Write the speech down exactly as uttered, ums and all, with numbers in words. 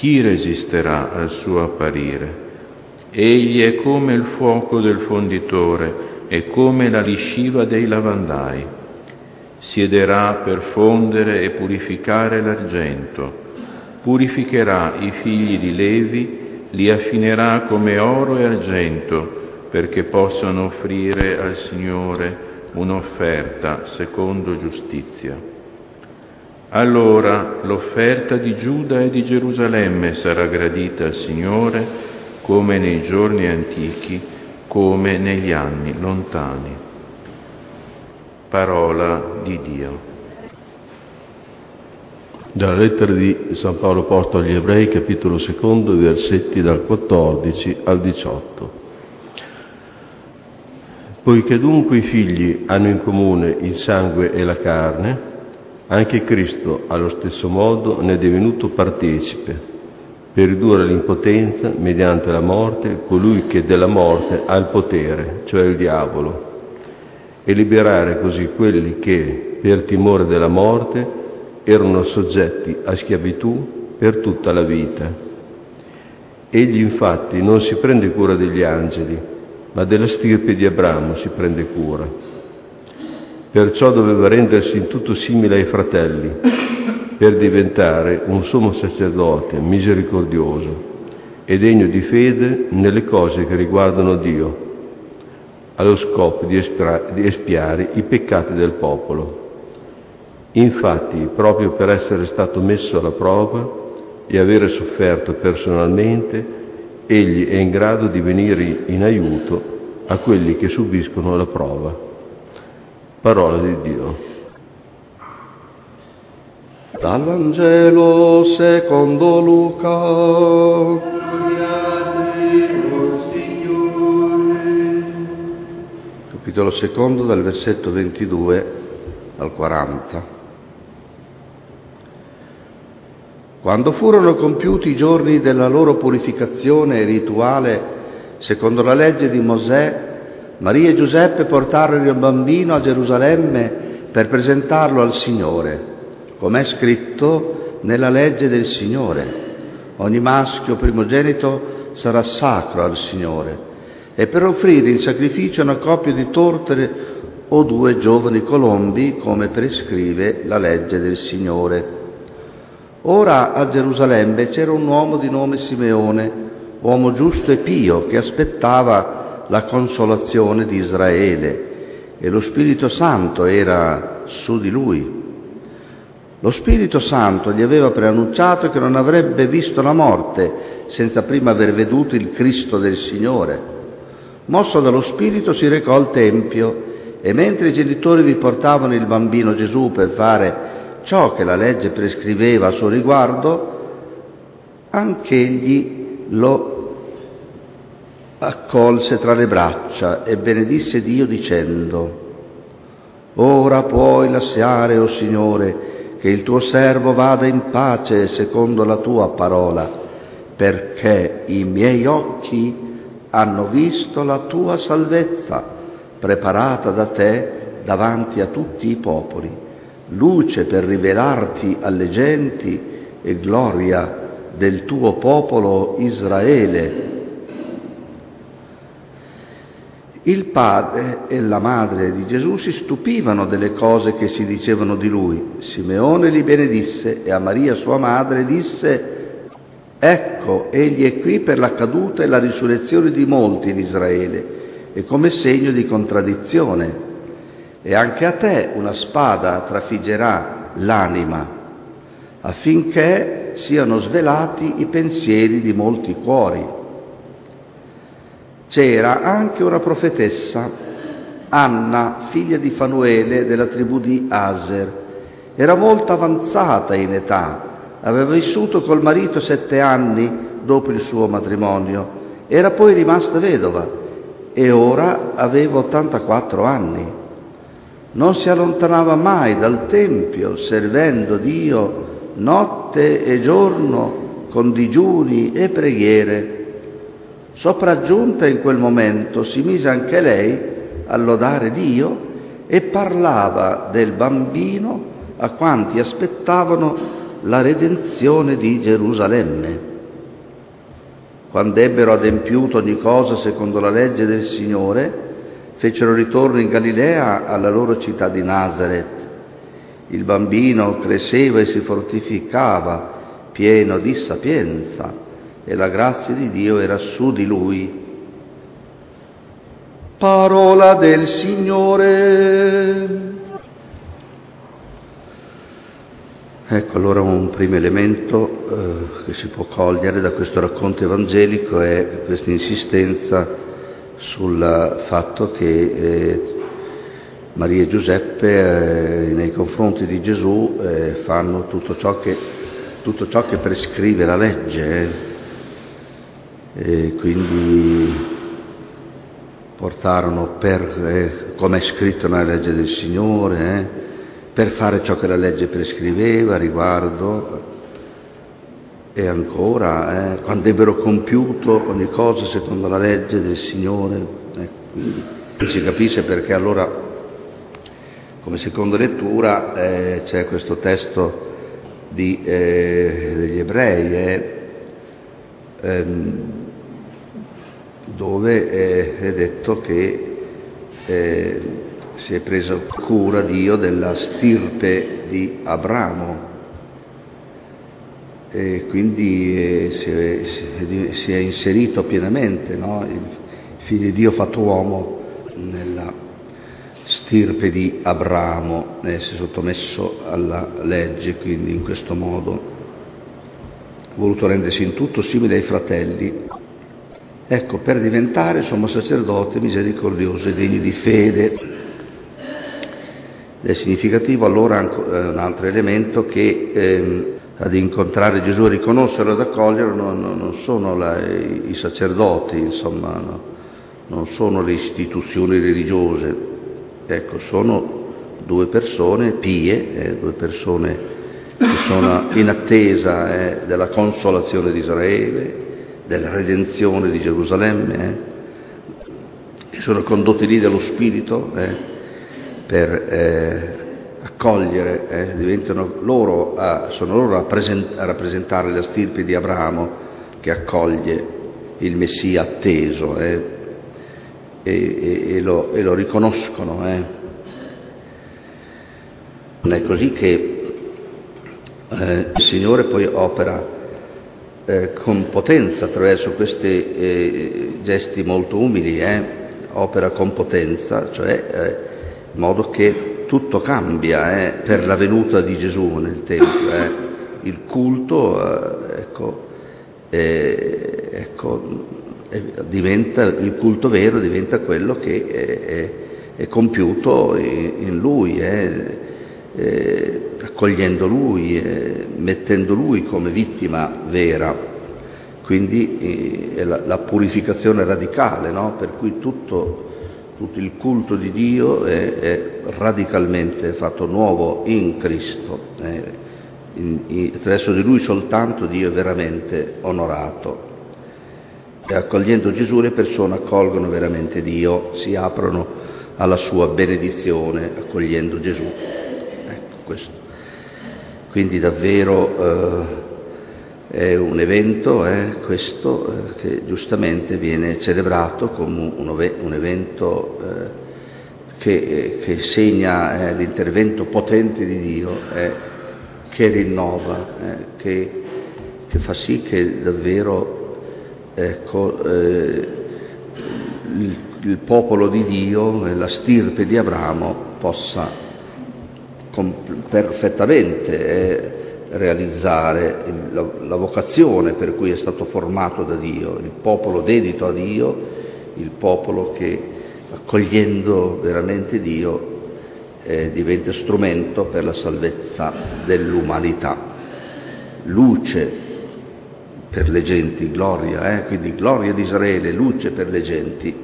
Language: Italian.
Chi resisterà al suo apparire? Egli è come il fuoco del fonditore e come la lisciva dei lavandai. Siederà per fondere e purificare l'argento. Purificherà i figli di Levi, li affinerà come oro e argento, perché possano offrire al Signore un'offerta secondo giustizia. Allora l'offerta di Giuda e di Gerusalemme sarà gradita al Signore, come nei giorni antichi, come negli anni lontani. Parola di Dio. Dalla lettera di San Paolo Apostolo agli Ebrei, capitolo secondo, versetti dal quattordici al diciotto. Poiché dunque i figli hanno in comune il sangue e la carne, anche Cristo allo stesso modo ne è divenuto partecipe, per ridurre l'impotenza mediante la morte colui che della morte ha il potere, cioè il diavolo, e liberare così quelli che, per timore della morte, erano soggetti a schiavitù per tutta la vita. Egli infatti non si prende cura degli angeli, ma della stirpe di Abramo si prende cura. Perciò doveva rendersi in tutto simile ai fratelli, per diventare un sommo sacerdote misericordioso e degno di fede nelle cose che riguardano Dio, allo scopo di, espra- di espiare i peccati del popolo. Infatti, proprio per essere stato messo alla prova e avere sofferto personalmente, egli è in grado di venire in aiuto a quelli che subiscono la prova. Parola di Dio. Dal Vangelo secondo Luca. Capitolo secondo, dal versetto ventidue al quaranta. Quando furono compiuti i giorni della loro purificazione rituale, secondo la legge di Mosè, Maria e Giuseppe portarono il bambino a Gerusalemme per presentarlo al Signore, come è scritto nella legge del Signore. Ogni maschio primogenito sarà sacro al Signore, e per offrire in sacrificio una coppia di tortere o due giovani colombi, come prescrive la legge del Signore. Ora a Gerusalemme c'era un uomo di nome Simeone, uomo giusto e pio, che aspettava la consolazione di Israele, e lo Spirito Santo era su di lui. Lo Spirito Santo gli aveva preannunciato che non avrebbe visto la morte senza prima aver veduto il Cristo del Signore. Mosso dallo Spirito si recò al Tempio, e mentre i genitori vi portavano il bambino Gesù per fare ciò che la legge prescriveva a suo riguardo, anch'egli lo accolse tra le braccia e benedisse Dio dicendo: «Ora puoi lasciare, o Signore, che il tuo servo vada in pace secondo la tua parola, perché i miei occhi hanno visto la tua salvezza, preparata da te davanti a tutti i popoli, luce per rivelarti alle genti e gloria del tuo popolo Israele». Il padre e la madre di Gesù si stupivano delle cose che si dicevano di lui. Simeone li benedisse e a Maria sua madre disse: «Ecco, egli è qui per la caduta e la risurrezione di molti in Israele, e come segno di contraddizione. E anche a te una spada trafiggerà l'anima, affinché siano svelati i pensieri di molti cuori». C'era anche una profetessa, Anna, figlia di Fanuele, della tribù di Aser. Era molto avanzata in età, aveva vissuto col marito sette anni dopo il suo matrimonio, era poi rimasta vedova e ora aveva ottantaquattro anni. Non si allontanava mai dal Tempio, servendo Dio notte e giorno con digiuni e preghiere. Sopraggiunta in quel momento si mise anche lei a lodare Dio e parlava del bambino a quanti aspettavano la redenzione di Gerusalemme. quando ebbero adempiuto ogni cosa secondo la legge del Signore, fecero ritorno in Galilea alla loro città di Nazaret. Il bambino cresceva e si fortificava, pieno di sapienza, e la grazia di Dio era su di lui. Parola del Signore. Ecco, allora un primo elemento eh, che si può cogliere da questo racconto evangelico è questa insistenza sul fatto che eh, Maria e Giuseppe eh, nei confronti di Gesù eh, fanno tutto ciò che, tutto ciò che prescrive la legge, eh. E quindi portarono per, eh, come è scritto nella legge del Signore, eh, per fare ciò che la legge prescriveva riguardo, e ancora, eh, quando ebbero compiuto ogni cosa secondo la legge del Signore. Eh, quindi si capisce perché allora, come seconda lettura, eh, c'è questo testo di, eh, degli Ebrei, eh, ehm, dove eh, è detto che eh, si è preso cura Dio della stirpe di Abramo, e quindi eh, si, è, si, è, si è inserito pienamente, no? Il figlio di Dio fatto uomo nella stirpe di Abramo, eh, si è sottomesso alla legge, quindi in questo modo ha voluto rendersi in tutto simile ai fratelli, ecco, per diventare sommo sacerdote misericordioso e degno di fede. È significativo allora un altro elemento che ehm, ad incontrare Gesù e riconoscerlo ed accoglierlo non, non sono la, i sacerdoti, insomma, no, non sono le istituzioni religiose, ecco, sono due persone pie, eh, due persone che sono in attesa eh, della consolazione di Israele, della redenzione di Gerusalemme, eh, che sono condotti lì dallo Spirito, eh, per eh, accogliere, eh, diventano loro, a, sono loro a, present- a rappresentare la stirpe di Abramo che accoglie il Messia atteso, eh, e, e, e, lo, e lo riconoscono. Eh. Non è così che eh, il Signore poi opera eh, con potenza attraverso questi eh, gesti molto umili, eh, opera con potenza, cioè eh, in modo che tutto cambia eh, per la venuta di Gesù nel Tempio. Eh. Il culto, eh, ecco, eh, ecco eh, diventa, il culto vero diventa quello che è, è, è compiuto in, in Lui, eh, eh, accogliendo Lui, eh, mettendo Lui come vittima vera. Quindi eh, è la, la purificazione radicale, no? Per cui tutto... Tutto il culto di Dio è, è radicalmente fatto nuovo in Cristo. Eh, in, in, attraverso di Lui soltanto Dio è veramente onorato. E accogliendo Gesù le persone accolgono veramente Dio, si aprono alla sua benedizione accogliendo Gesù. Ecco questo. Quindi davvero eh, è un evento, eh, questo, eh, che giustamente viene celebrato come un, un evento eh, che, che segna eh, l'intervento potente di Dio, eh, che rinnova, eh, che, che fa sì che davvero ecco, eh, il, il popolo di Dio, eh, la stirpe di Abramo, possa comp- perfettamente eh, realizzare il, la, la vocazione per cui è stato formato da Dio, il popolo dedito a Dio, il popolo che accogliendo veramente Dio eh, diventa strumento per la salvezza dell'umanità, luce per le genti, gloria, eh? Quindi gloria di Israele, luce per le genti,